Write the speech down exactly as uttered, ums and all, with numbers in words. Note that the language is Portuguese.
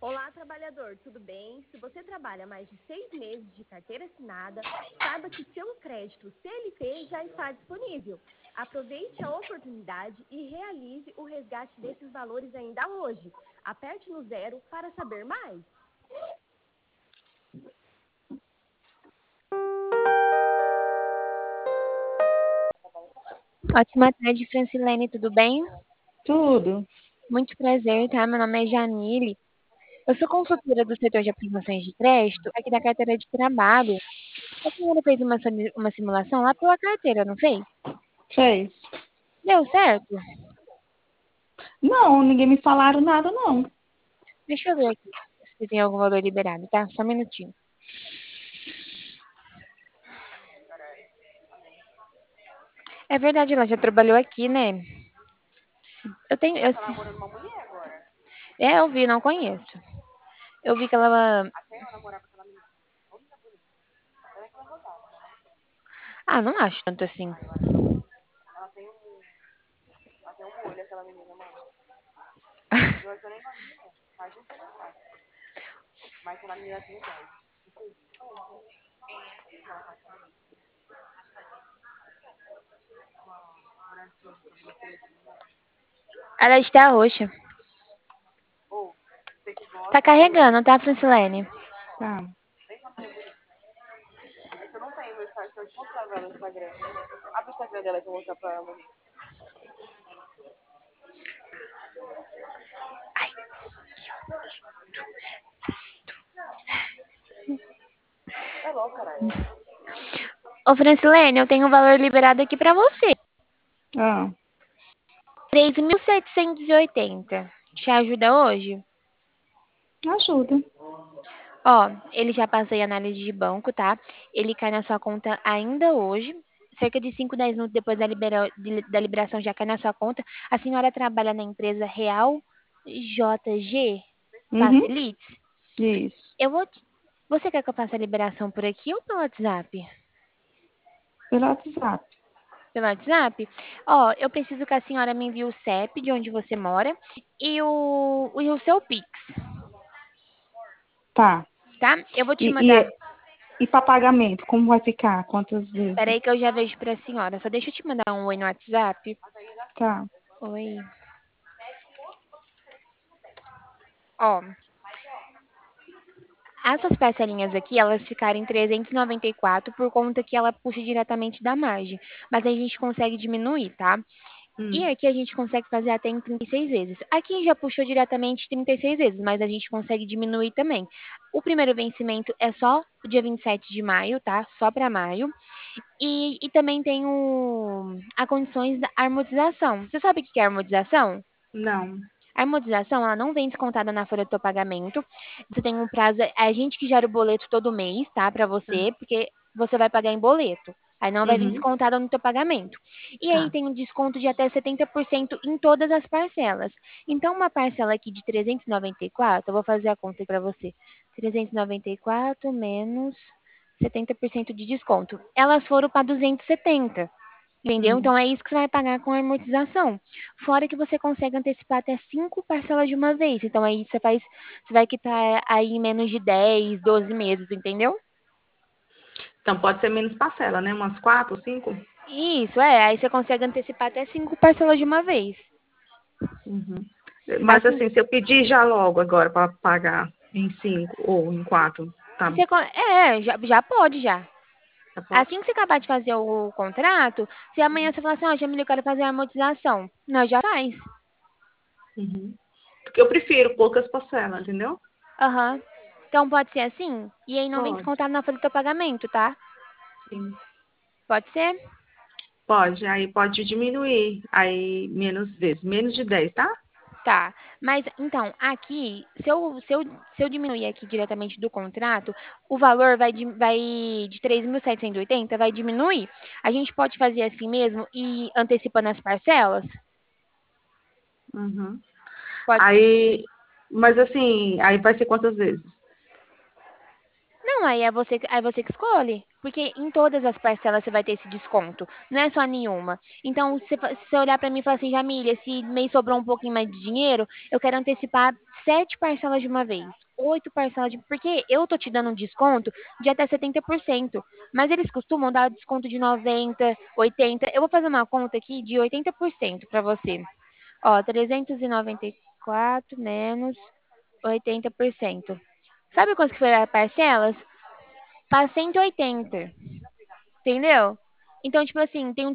Olá, trabalhador, tudo bem? Se você trabalha mais de seis meses de carteira assinada, saiba que seu crédito C L T já está disponível. Aproveite a oportunidade e realize o resgate desses valores ainda hoje. Aperte no zero para saber mais. Ótima tarde, Francilene, tudo bem? Tudo. Muito prazer, tá? Meu nome é Janile. Eu sou consultora do setor de aplicações de crédito aqui da carteira de trabalho. A senhora fez uma, simi- uma simulação lá pela carteira, não fez? Fez? Deu certo? Não, ninguém me falaram nada, não. Deixa eu ver aqui se tem algum valor liberado, tá? Só um minutinho. É verdade, ela já trabalhou aqui, né? Eu tenho. Eu, se- é, eu vi, não conheço. Eu vi que ela. Ah, não acho tanto assim. Ela está roxa. Tá carregando, tá, Francilene? Tá. Ô, Francilene, eu tenho um valor liberado aqui pra você. Ah, três mil setecentos e oitenta. Te ajuda hoje? ajuda. Ó, ele já passei a análise de banco, tá? Ele cai na sua conta ainda hoje. Cerca de cinco, dez minutos depois da, libera- de- da liberação já cai na sua conta. A senhora trabalha na empresa Real J G Uhum. Facilites? Isso. Eu vou. te- Você quer que eu faça a liberação por aqui ou pelo WhatsApp? Pelo WhatsApp. Pelo WhatsApp? Ó, eu preciso que a senhora me envie o C E P de onde você mora e o, e o seu Pix, Tá. tá? Eu vou te E, mandar. e, e para pagamento, como vai ficar? Quantas vezes? Peraí que eu já vejo pra senhora. Só deixa eu te mandar um oi no WhatsApp. Tá. Oi. Ó, essas parcelinhas aqui, elas ficaram em trezentos e noventa e quatro por conta que ela puxa diretamente da margem. Mas a gente consegue diminuir, tá? E Hum. aqui a gente consegue fazer até em trinta e seis vezes. Aqui já puxou diretamente trinta e seis vezes, mas a gente consegue diminuir também. O primeiro vencimento é só o dia vinte e sete de maio, tá? Só para maio. E, e também tem o, a condições da armonização. Você sabe o que é armonização? Não. A amortização, ela não vem descontada na folha do teu pagamento. Você tem um prazo, é a gente que gera o boleto todo mês, tá, para você, porque você vai pagar em boleto. Aí não vai vir Uhum. descontada no teu pagamento. E aí Tá. tem um desconto de até setenta por cento em todas as parcelas. Então, uma parcela aqui de trezentos e noventa e quatro, eu vou fazer a conta para você. trezentos e noventa e quatro menos setenta por cento de desconto. Elas foram para duzentos e setenta. Entendeu? Hum. Então é isso que você vai pagar com a amortização. Fora que você consegue antecipar até cinco parcelas de uma vez. Então aí você faz, você vai quitar aí em menos de dez, doze meses, entendeu? Então pode ser menos parcela, né? Umas quatro, cinco? Isso, é. Aí você consegue antecipar até cinco parcelas de uma vez. Uhum. Mas Assim, assim, se eu pedir já logo agora para pagar em cinco ou em quatro, tá? você, con- é, já, já pode já. Já pode? Assim que você acabar de fazer o contrato, se amanhã você falar assim, ó, Jamila, eu quero fazer a amortização, nós já faz. Uhum. Porque eu prefiro poucas parcelas, entendeu? Aham. Então pode ser assim? E aí não vem Pode. descontado na folha do teu pagamento, tá? Sim. Pode ser? Pode, aí pode diminuir, aí menos vezes, menos de dez, tá? Tá, mas então, aqui, se eu, se eu, se eu diminuir aqui diretamente do contrato, o valor vai de, vai de três mil setecentos e oitenta vai diminuir. A gente pode fazer assim mesmo e antecipando as parcelas? Uhum. Pode ser. Aí, mas assim, aí vai ser quantas vezes? Não, aí é você, aí é você que escolhe. Porque em todas as parcelas você vai ter esse desconto. Não é só nenhuma. Então, se fa- se você olhar pra mim e falar assim, Jamília, esse mês sobrou um pouquinho mais de dinheiro, eu quero antecipar sete parcelas de uma vez. Oito parcelas de. Porque eu tô te dando um desconto de até setenta por cento. Mas eles costumam dar desconto de noventa, oitenta. Eu vou fazer uma conta aqui de oitenta por cento pra você. Ó, trezentos e noventa e quatro menos oitenta por cento. Sabe quanto que foi as parcelas? Para cento e oitenta, entendeu? Então, tipo assim, tem um